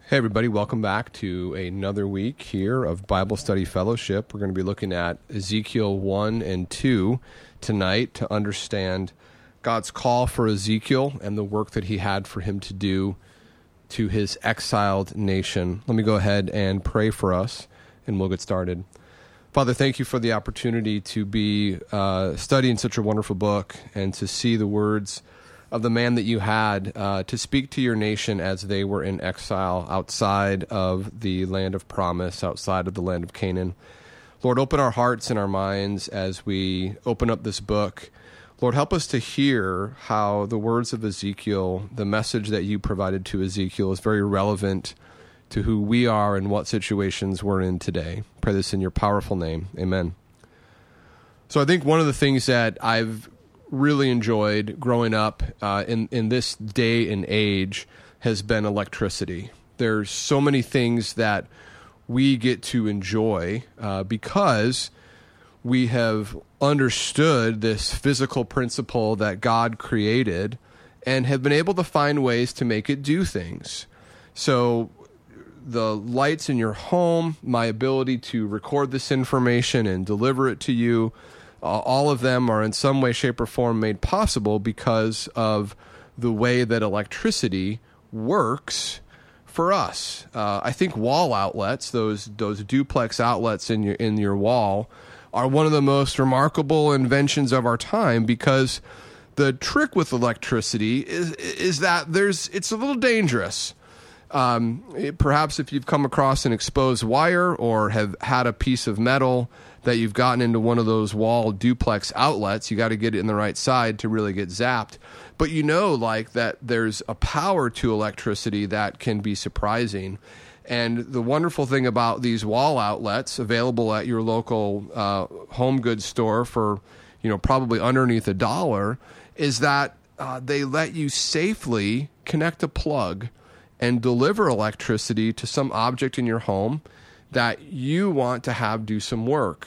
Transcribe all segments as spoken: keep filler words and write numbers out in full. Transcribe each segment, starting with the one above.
Hey everybody, welcome back to another week here of Bible Study Fellowship. We're going to be looking at Ezekiel one and two tonight to understand God's call for Ezekiel and the work that he had for him to do to his exiled nation. Let me go ahead and pray for us and we'll get started. Father, thank you for the opportunity to be uh, studying such a wonderful book and to see the words of the man that you had uh, to speak to your nation as they were in exile outside of the land of promise, outside of the land of Canaan. Lord, open our hearts and our minds as we open up this book. Lord, help us to hear how the words of Ezekiel, the message that you provided to Ezekiel, is very relevant to who we are and what situations we're in today. Pray this in your powerful name. Amen. So I think one of the things that I've really enjoyed growing up uh, in, in this day and age has been electricity. There's so many things that we get to enjoy uh, because we have understood this physical principle that God created and have been able to find ways to make it do things. So the lights in your home, my ability to record this information and deliver it to you, Uh, all of them are in some way, shape, or form made possible because of the way that electricity works for us. Uh, I think wall outlets, those those duplex outlets in your in your wall, are one of the most remarkable inventions of our time because the trick with electricity is is that there's it's a little dangerous. Um, it, perhaps if you've come across an exposed wire or have had a piece of metal that you've gotten into one of those wall duplex outlets, you got to get it in the right side to really get zapped. But you know, like that there's a power to electricity that can be surprising. And the wonderful thing about these wall outlets available at your local uh, home goods store for, you know, probably underneath a dollar is that uh, they let you safely connect a plug and deliver electricity to some object in your home that you want to have do some work.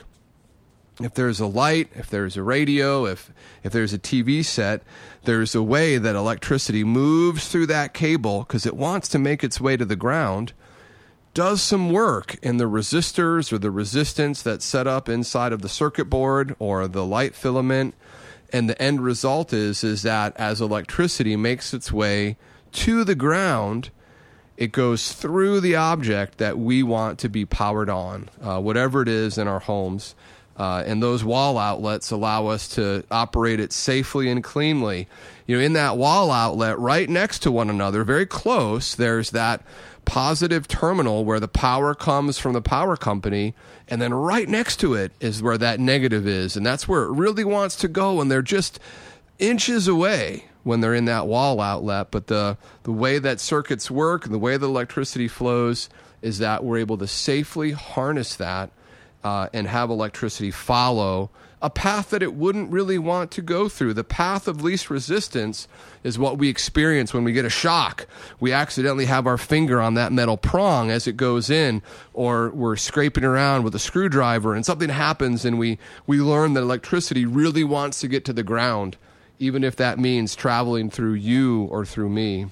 If there's a light, if there's a radio, if if there's a T V set, there's a way that electricity moves through that cable because it wants to make its way to the ground, does some work in the resistors or the resistance that's set up inside of the circuit board or the light filament, and the end result is, is that as electricity makes its way to the ground, it goes through the object that we want to be powered on, uh, whatever it is in our homes. Uh, and those wall outlets allow us to operate it safely and cleanly. You know, in that wall outlet, right next to one another, very close, there's that positive terminal where the power comes from the power company, and then right next to it is where that negative is. And that's where it really wants to go, and they're just inches away when they're in that wall outlet. But the the way that circuits work and the way the electricity flows is that we're able to safely harness that uh, and have electricity follow a path that it wouldn't really want to go through. The path of least resistance is what we experience when we get a shock. We accidentally have our finger on that metal prong as it goes in, or we're scraping around with a screwdriver and something happens and we, we learn that electricity really wants to get to the ground, even if that means traveling through you or through me.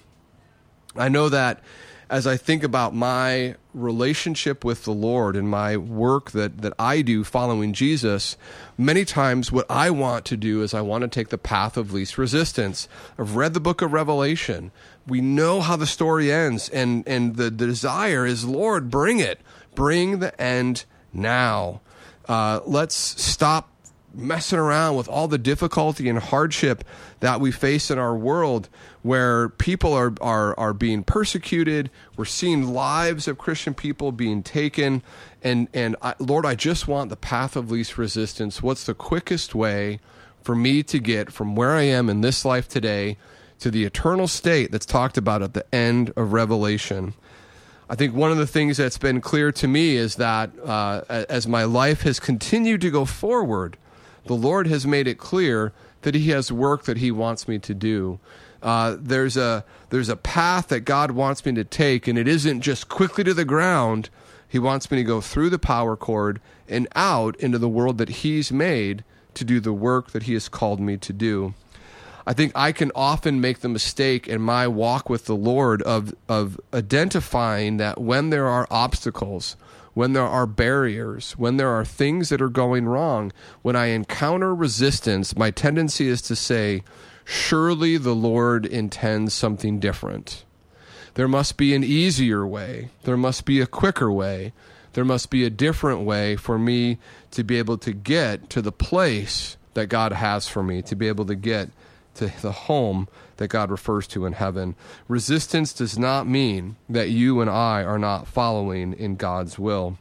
I know that as I think about my relationship with the Lord and my work that, that I do following Jesus, many times what I want to do is I want to take the path of least resistance. I've read the book of Revelation. We know how the story ends, and, and the, the desire is, Lord, bring it. Bring the end now. Uh, let's stop messing around with all the difficulty and hardship that we face in our world, where people are, are, are being persecuted. We're seeing lives of Christian people being taken. And, and I, Lord, I just want the path of least resistance. What's the quickest way for me to get from where I am in this life today to the eternal state that's talked about at the end of Revelation? I think one of the things that's been clear to me is that uh, as my life has continued to go forward, the Lord has made it clear that he has work that he wants me to do. Uh, there's a there's a path that God wants me to take, and it isn't just quickly to the ground. He wants me to go through the power cord and out into the world that he's made to do the work that he has called me to do. I think I can often make the mistake in my walk with the Lord of, of identifying that when there are obstacles, when there are barriers, when there are things that are going wrong, when I encounter resistance, my tendency is to say, surely the Lord intends something different. There must be an easier way. There must be a quicker way. There must be a different way for me to be able to get to the place that God has for me, to be able to get to the home that God refers to in heaven. Resistance does not mean that you and I are not following in God's will.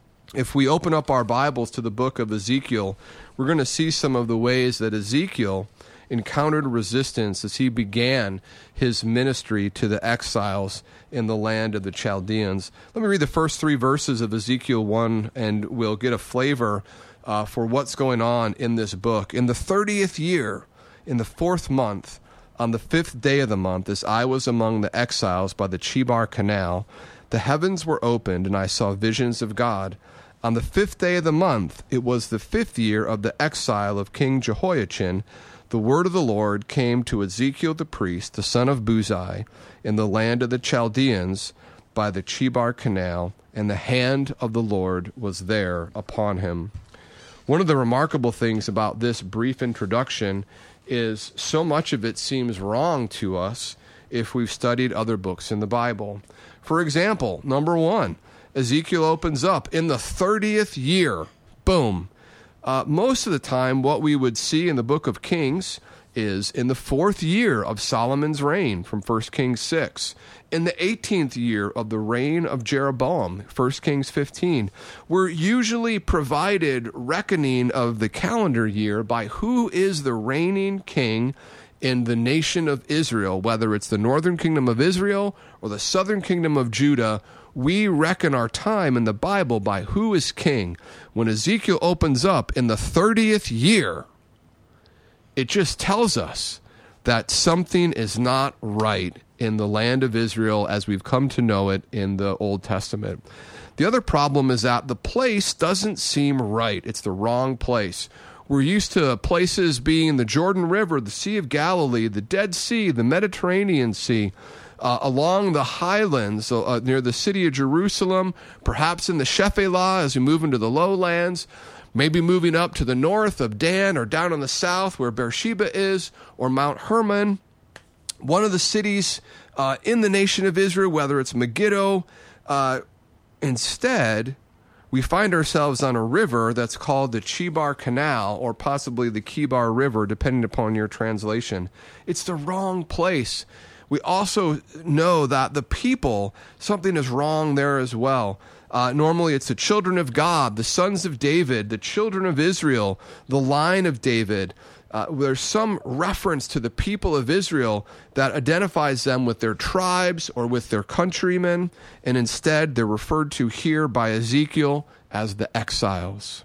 If we open up our Bibles to the book of Ezekiel, we're going to see some of the ways that Ezekiel encountered resistance as he began his ministry to the exiles in the land of the Chaldeans. Let me read the first three verses of Ezekiel one, and we'll get a flavor uh, for what's going on in this book. In the thirtieth year, in the fourth month, on the fifth day of the month, as I was among the exiles by the Chebar Canal, the heavens were opened, and I saw visions of God. On the fifth day of the month, it was the fifth year of the exile of King Jehoiachin, the word of the Lord came to Ezekiel the priest, the son of Buzi, in the land of the Chaldeans by the Chebar Canal, and the hand of the Lord was there upon him. One of the remarkable things about this brief introduction is so much of it seems wrong to us if we've studied other books in the Bible. For example, number one, Ezekiel opens up in the thirtieth year. Boom. Uh, most of the time, what we would see in the book of Kings is in the fourth year of Solomon's reign, from First Kings six, in the eighteenth year of the reign of Jeroboam, First Kings fifteen. We're usually provided reckoning of the calendar year by who is the reigning king in the nation of Israel, whether it's the northern kingdom of Israel or the southern kingdom of Judah. We reckon our time in the Bible by who is king. When Ezekiel opens up in the thirtieth year, it just tells us that something is not right in the land of Israel as we've come to know it in the Old Testament. The other problem is that the place doesn't seem right. It's the wrong place. We're used to places being the Jordan River, the Sea of Galilee, the Dead Sea, the Mediterranean Sea, Uh, along the highlands uh, near the city of Jerusalem, perhaps in the Shephelah as we move into the lowlands, maybe moving up to the north of Dan or down in the south where Beersheba is, or Mount Hermon, one of the cities uh, in the nation of Israel, whether it's Megiddo. Uh, instead, we find ourselves on a river that's called the Chebar Canal, or possibly the Kibar River, depending upon your translation. It's the wrong place. We also know that the people, something is wrong there as well. Uh, normally it's the children of God, the sons of David, the children of Israel, the line of David. Uh, there's some reference to the people of Israel that identifies them with their tribes or with their countrymen, and instead they're referred to here by Ezekiel as the exiles.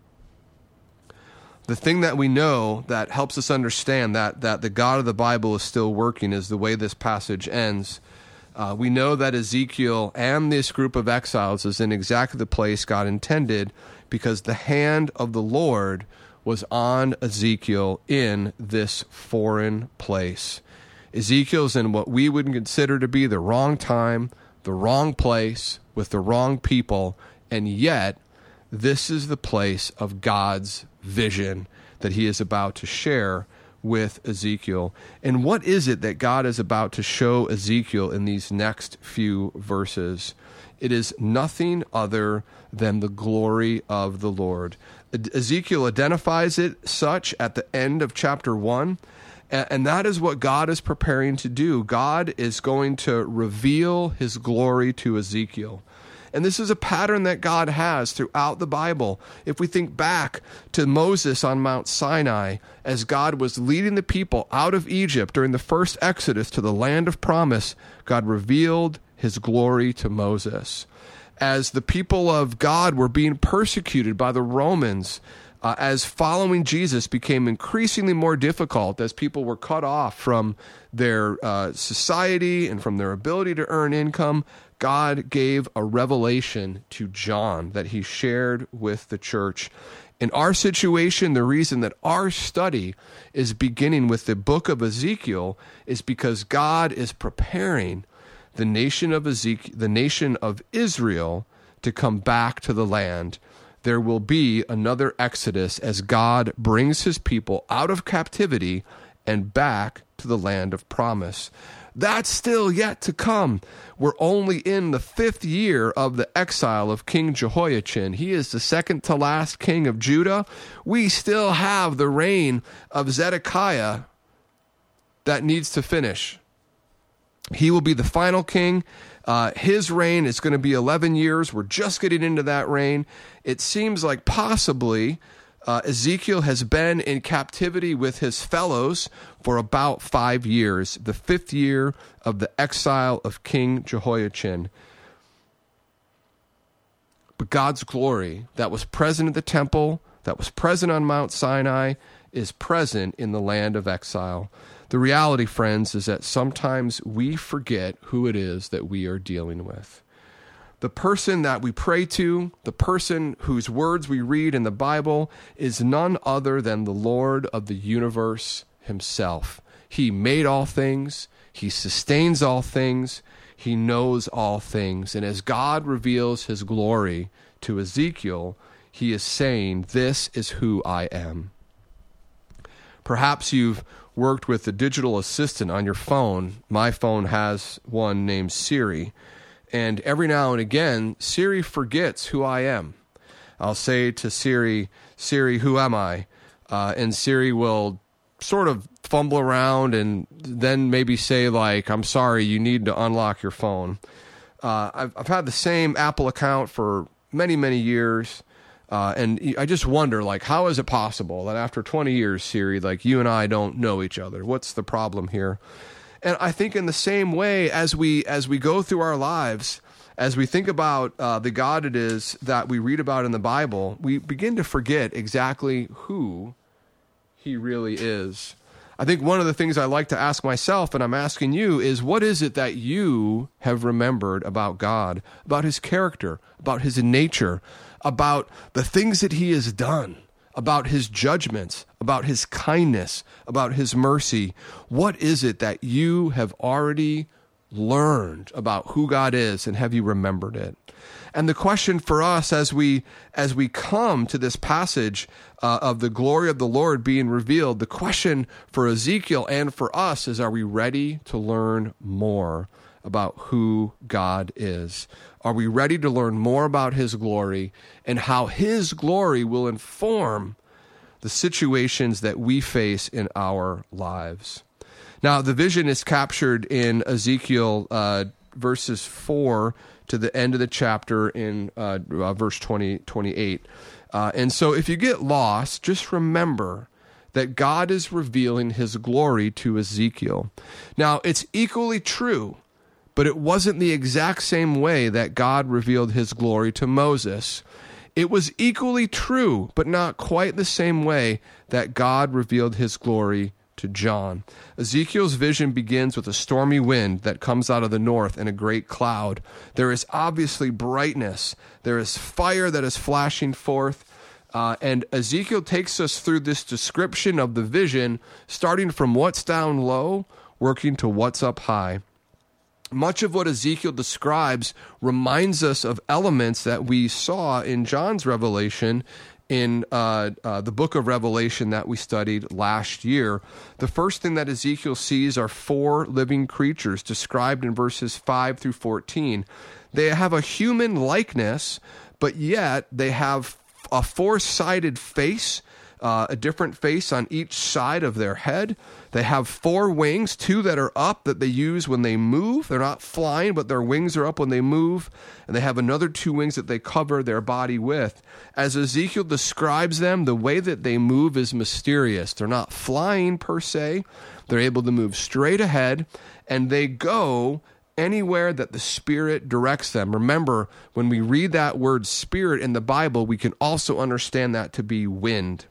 The thing that we know that helps us understand that, that the God of the Bible is still working is the way this passage ends. Uh, we know that Ezekiel and this group of exiles is in exactly the place God intended because the hand of the Lord was on Ezekiel in this foreign place. Ezekiel's in what we would consider to be the wrong time, the wrong place, with the wrong people, and yet this is the place of God's vision that he is about to share with Ezekiel. And what is it that God is about to show Ezekiel in these next few verses? It is nothing other than the glory of the Lord. Ezekiel identifies it such at the end of chapter one, and that is what God is preparing to do. God is going to reveal his glory to Ezekiel. And this is a pattern that God has throughout the Bible. If we think back to Moses on Mount Sinai, as God was leading the people out of Egypt during the first Exodus to the land of promise, God revealed his glory to Moses. As the people of God were being persecuted by the Romans, uh, as following Jesus became increasingly more difficult, as people were cut off from their uh, society and from their ability to earn income, God gave a revelation to John that he shared with the church. In our situation, the reason that our study is beginning with the book of Ezekiel is because God is preparing the nation of Ezekiel, the nation of Israel, to come back to the land. There will be another Exodus as God brings his people out of captivity and back to the land of promise. That's still yet to come. We're only in the fifth year of the exile of King Jehoiachin. He is the second to last king of Judah. We still have the reign of Zedekiah that needs to finish. He will be the final king. Uh, his reign is going to be eleven years. We're just getting into that reign. It seems like possibly uh, Ezekiel has been in captivity with his fellows for about five years, the fifth year of the exile of King Jehoiachin. But God's glory that was present at the temple, that was present on Mount Sinai, is present in the land of exile. The reality, friends, is that sometimes we forget who it is that we are dealing with. The person that we pray to, the person whose words we read in the Bible, is none other than the Lord of the universe himself. He made all things. He sustains all things. He knows all things. And as God reveals his glory to Ezekiel, he is saying, "This is who I am." Perhaps you've worked with a digital assistant on your phone. My phone has one named Siri. And every now and again, Siri forgets who I am. I'll say to Siri, "Siri, who am I?" Uh, and Siri will sort of fumble around and then maybe say, like, "I'm sorry, you need to unlock your phone." Uh, I've, I've had the same Apple account for many, many years. Uh, and I just wonder, like, how is it possible that after twenty years, Siri, like, you and I don't know each other? What's the problem here? And I think in the same way, as we as we go through our lives, as we think about uh, the God it is that we read about in the Bible, we begin to forget exactly who he really is. I think one of the things I like to ask myself, and I'm asking you, is what is it that you have remembered about God, about his character, about his nature, about the things that he has done, about his judgments, about his kindness, about his mercy? What is it that you have already learned about who God is, and have you remembered it? And the question for us as we as we come to this passage uh, of the glory of the Lord being revealed, the question for Ezekiel and for us is, are we ready to learn more about who God is? Are we ready to learn more about his glory and how his glory will inform the situations that we face in our lives? Now, the vision is captured in Ezekiel uh, verses four to the end of the chapter in uh, uh, verse twenty, twenty-eight. Uh, and so if you get lost, just remember that God is revealing his glory to Ezekiel. Now, it's equally true, but it wasn't the exact same way that God revealed his glory to Moses. It was equally true, but not quite the same way that God revealed his glory to John. Ezekiel's vision begins with a stormy wind that comes out of the north and a great cloud. There is obviously brightness. There is fire that is flashing forth. Uh, and Ezekiel takes us through this description of the vision, starting from what's down low, working to what's up high. Much of what Ezekiel describes reminds us of elements that we saw in John's revelation in uh, uh, the book of Revelation that we studied last year. The first thing that Ezekiel sees are four living creatures described in verses five through fourteen. They have a human likeness, but yet they have a four-sided face, uh, a different face on each side of their head. They have four wings, two that are up that they use when they move. They're not flying, but their wings are up when they move. And they have another two wings that they cover their body with. As Ezekiel describes them, the way that they move is mysterious. They're not flying per se. They're able to move straight ahead, and they go anywhere that the Spirit directs them. Remember, when we read that word Spirit in the Bible, we can also understand that to be wind.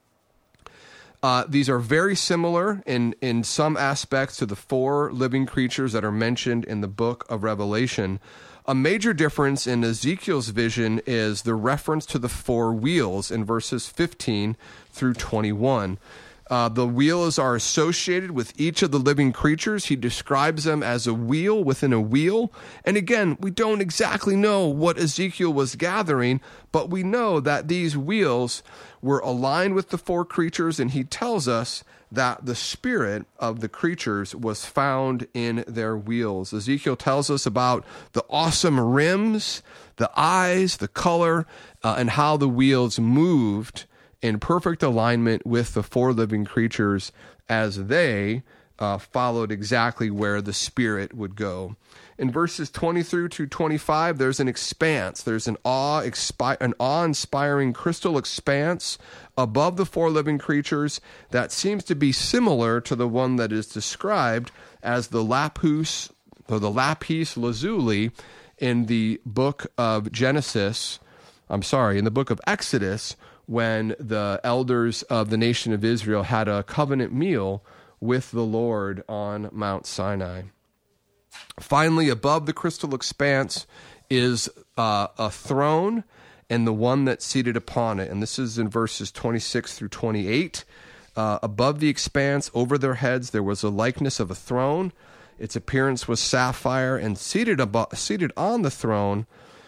Uh, these are very similar in, in some aspects to the four living creatures that are mentioned in the book of Revelation. A major difference in Ezekiel's vision is the reference to the four wheels in verses fifteen through twenty-one. Uh, the wheels are associated with each of the living creatures. He describes them as a wheel within a wheel. And again, we don't exactly know what Ezekiel was gathering, but we know that these wheels were aligned with the four creatures, and he tells us that the spirit of the creatures was found in their wheels. Ezekiel tells us about the awesome rims, the eyes, the color, uh, and how the wheels moved in perfect alignment with the four living creatures as they uh, followed exactly where the Spirit would go. In verses twenty through to twenty-five, there's an expanse. There's an awe, expi- an awe-inspiring crystal expanse above the four living creatures that seems to be similar to the one that is described as the lapis, or the lapis lazuli in the book of Genesis. I'm sorry, in the book of Exodus, when the elders of the nation of Israel had a covenant meal with the Lord on Mount Sinai. Finally, above the crystal expanse is uh, a throne and the one that's seated upon it. And this is in verses twenty-six through twenty-eight. Uh, above the expanse, over their heads, there was a likeness of a throne. Its appearance was sapphire, and seated above, seated on the throne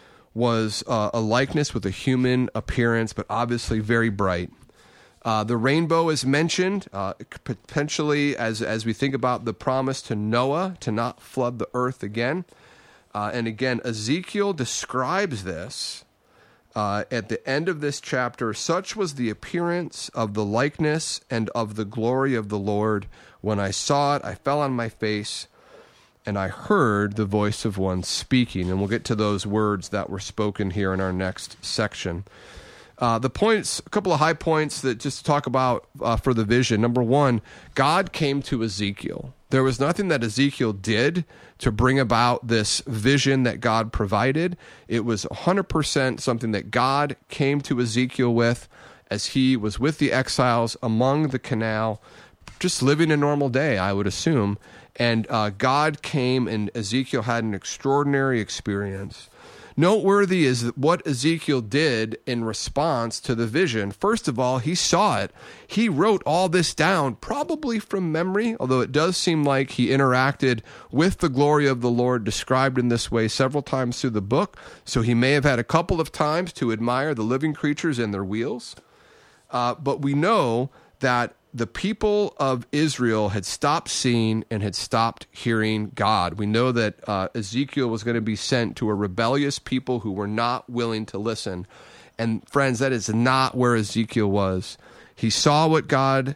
was uh, a likeness with a human appearance, but obviously very bright. Uh, the rainbow is mentioned, uh, potentially as as we think about the promise to Noah to not flood the earth again. Uh, and again, Ezekiel describes this uh, at the end of this chapter. Such was the appearance of the likeness and of the glory of the Lord. When I saw it, I fell on my face, and I heard the voice of one speaking. And we'll get to those words that were spoken here in our next section. Uh, the points, a couple of high points that just to talk about uh, for the vision. Number one, God came to Ezekiel. There was nothing that Ezekiel did to bring about this vision that God provided. It was one hundred percent something that God came to Ezekiel with as he was with the exiles among the canal, just living a normal day, I would assume. And uh, God came, and Ezekiel had an extraordinary experience. Noteworthy is what Ezekiel did in response to the vision. First of all, he saw it. He wrote all this down, probably from memory, although it does seem like he interacted with the glory of the Lord described in this way several times through the book. So he may have had a couple of times to admire the living creatures and their wheels. Uh, but we know that the people of Israel had stopped seeing and had stopped hearing God. We know that uh, Ezekiel was going to be sent to a rebellious people who were not willing to listen. And friends, that is not where Ezekiel was. He saw what God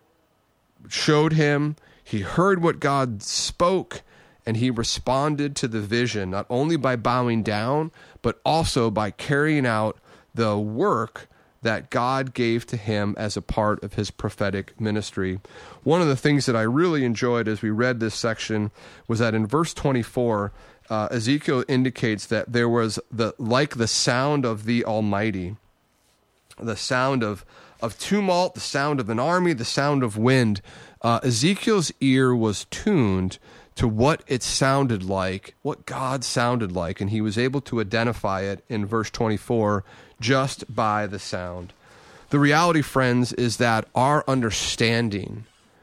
showed him. He heard what God spoke, and he responded to the vision, not only by bowing down, but also by carrying out the work that God gave to him as a part of his prophetic ministry. One of the things that I really enjoyed as we read this section was that in verse twenty-four, uh, Ezekiel indicates that there was the like the sound of the Almighty, the sound of, of tumult, the sound of an army, the sound of wind. Uh, Ezekiel's ear was tuned to what it sounded like, what God sounded like, and he was able to identify it in verse twenty-four just by the sound. The reality, friends, is that our understanding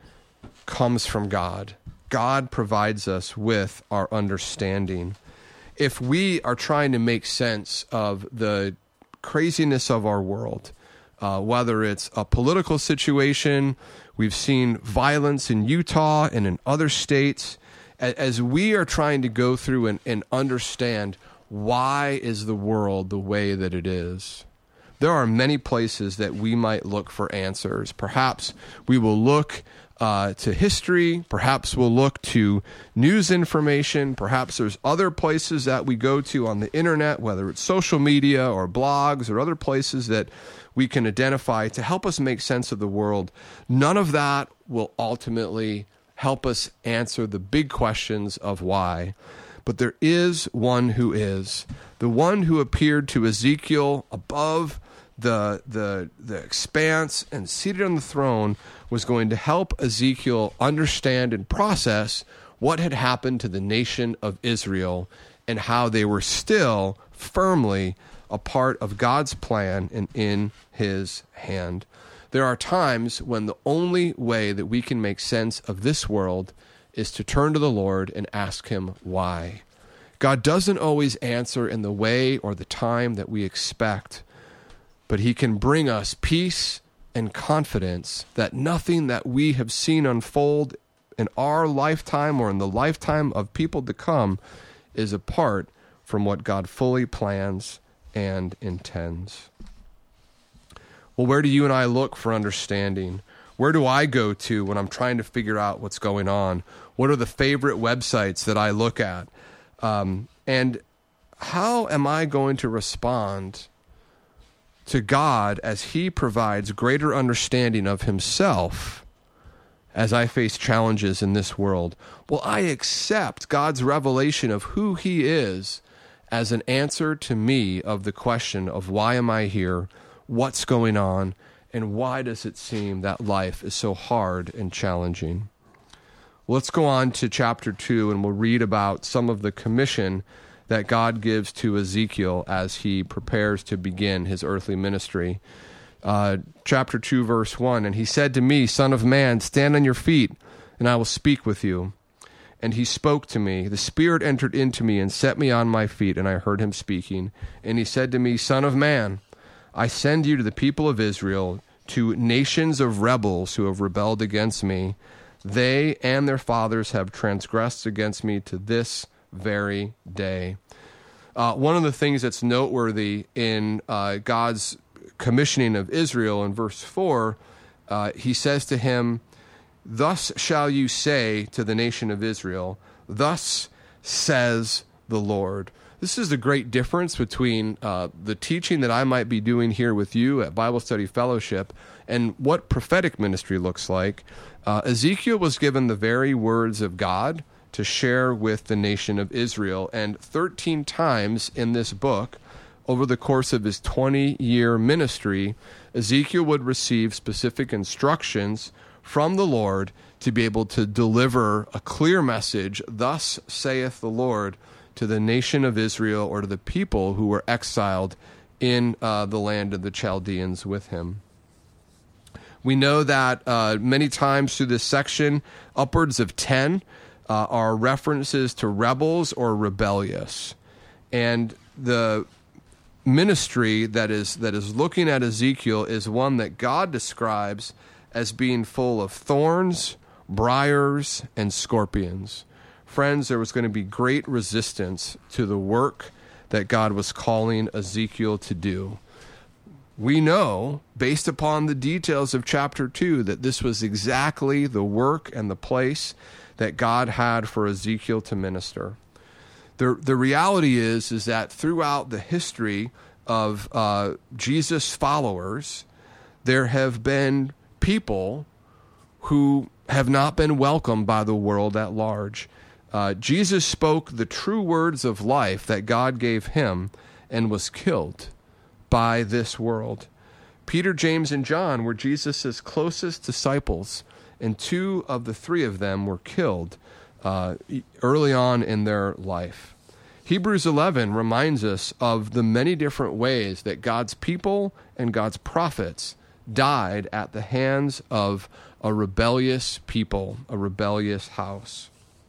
comes from God. God provides us with our understanding. If we are trying to make sense of the craziness of our world, uh, whether it's a political situation, we've seen violence in Utah and in other states, as we are trying to go through and, and understand why is the world the way that it is, there are many places that we might look for answers. Perhaps we will look uh, to history. Perhaps we'll look to news information. Perhaps there's other places that we go to on the internet, whether it's social media or blogs or other places that we can identify to help us make sense of the world. None of that will ultimately help us answer the big questions of why. But there is one who is. The one who appeared to Ezekiel above the, the, the expanse and seated on the throne was going to help Ezekiel understand and process what had happened to the nation of Israel and how they were still firmly a part of God's plan and in his hand. There are times when the only way that we can make sense of this world is to turn to the Lord and ask him why. God doesn't always answer in the way or the time that we expect, but he can bring us peace and confidence that nothing that we have seen unfold in our lifetime or in the lifetime of people to come is apart from what God fully plans and intends. Well, where do you and I look for understanding? Where do I go to when I'm trying to figure out what's going on? What are the favorite websites that I look at? Um, and how am I going to respond to God as he provides greater understanding of himself as I face challenges in this world? Well, I accept God's revelation of who he is as an answer to me of the question of why am I here, what's going on, and why does it seem that life is so hard and challenging? Well, let's go on to chapter two, and we'll read about some of the commission that God gives to Ezekiel as he prepares to begin his earthly ministry. Uh, chapter two, verse one, and he said to me, Son of man, stand on your feet, and I will speak with you. And he spoke to me. The Spirit entered into me and set me on my feet, and I heard him speaking. And he said to me, Son of man, I send you to the people of Israel, to nations of rebels who have rebelled against me. They and their fathers have transgressed against me to this very day. Uh, one of the things that's noteworthy in uh, God's commissioning of Israel in verse four, uh, he says to him, Thus shall you say to the nation of Israel, thus says the Lord. This is the great difference between uh, the teaching that I might be doing here with you at Bible Study Fellowship and what prophetic ministry looks like. Uh, Ezekiel was given the very words of God to share with the nation of Israel. And thirteen times in this book, over the course of his twenty-year ministry, Ezekiel would receive specific instructions from the Lord to be able to deliver a clear message, thus saith the Lord, to the nation of Israel or to the people who were exiled in uh, the land of the Chaldeans with him. We know that uh, many times through this section, upwards of ten uh, are references to rebels or rebellious. And the ministry that is that is looking at Ezekiel is one that God describes as being full of thorns, briars, and scorpions. Friends, there was going to be great resistance to the work that God was calling Ezekiel to do. We know, based upon the details of chapter two, that this was exactly the work and the place that God had for Ezekiel to minister. The, the reality is, is that throughout the history of uh, Jesus' followers, there have been people who have not been welcomed by the world at large. Uh, Jesus spoke the true words of life that God gave him and was killed by this world. Peter, James, and John were Jesus' closest disciples, and two of the three of them were killed uh, early on in their life. Hebrews eleven reminds us of the many different ways that God's people and God's prophets died at the hands of a rebellious people, a rebellious house.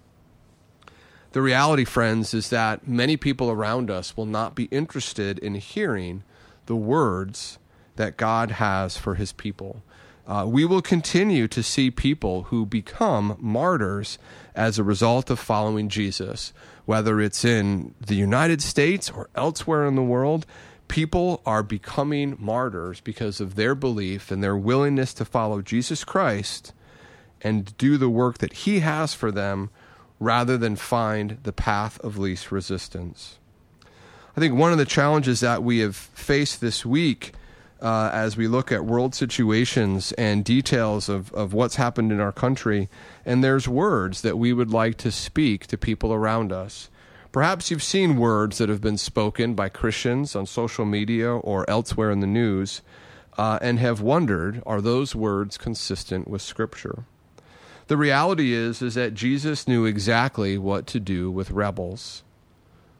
The reality, friends, is that many people around us will not be interested in hearing the words that God has for his people. Uh, we will continue to see people who become martyrs as a result of following Jesus, whether it's in the United States or elsewhere in the world. People are becoming martyrs because of their belief and their willingness to follow Jesus Christ and do the work that he has for them rather than find the path of least resistance. I think one of the challenges that we have faced this week uh, as we look at world situations and details of, of what's happened in our country, and there's words that we would like to speak to people around us. Perhaps you've seen words that have been spoken by Christians on social media or elsewhere in the news uh, and have wondered, are those words consistent with Scripture? The reality is, is that Jesus knew exactly what to do with rebels.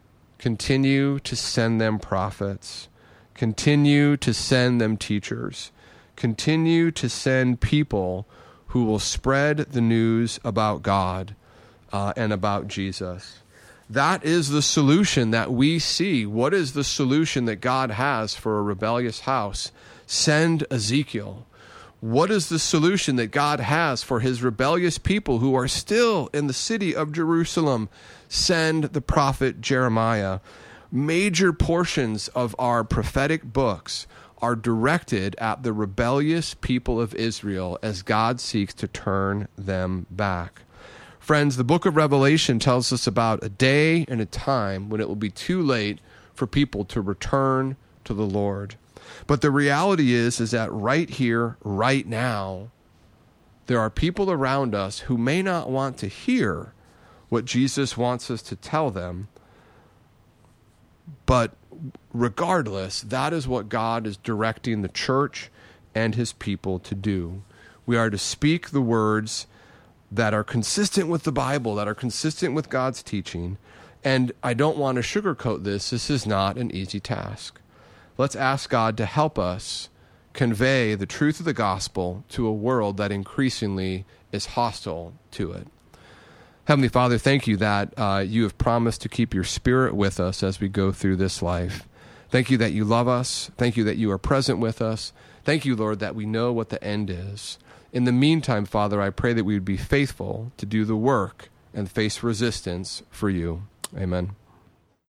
Continue to send them prophets. Continue to send them teachers. Continue to send people who will spread the news about God uh, and about Jesus. That is the solution that we see. What is the solution that God has for a rebellious house? Send Ezekiel. What is the solution that God has for his rebellious people who are still in the city of Jerusalem? Send the prophet Jeremiah. Major portions of our prophetic books are directed at the rebellious people of Israel as God seeks to turn them back. Friends, the book of Revelation tells us about a day and a time when it will be too late for people to return to the Lord. But the reality is, is that right here, right now, there are people around us who may not want to hear what Jesus wants us to tell them. But regardless, that is what God is directing the church and his people to do. We are to speak the words that are consistent with the Bible, that are consistent with God's teaching. And I don't want to sugarcoat this. This is not an easy task. Let's ask God to help us convey the truth of the gospel to a world that increasingly is hostile to it. Heavenly Father, thank you that uh, you have promised to keep your Spirit with us as we go through this life. Thank you that you love us. Thank you that you are present with us. Thank you, Lord, that we know what the end is. In the meantime, Father, I pray that we would be faithful to do the work and face resistance for you. Amen.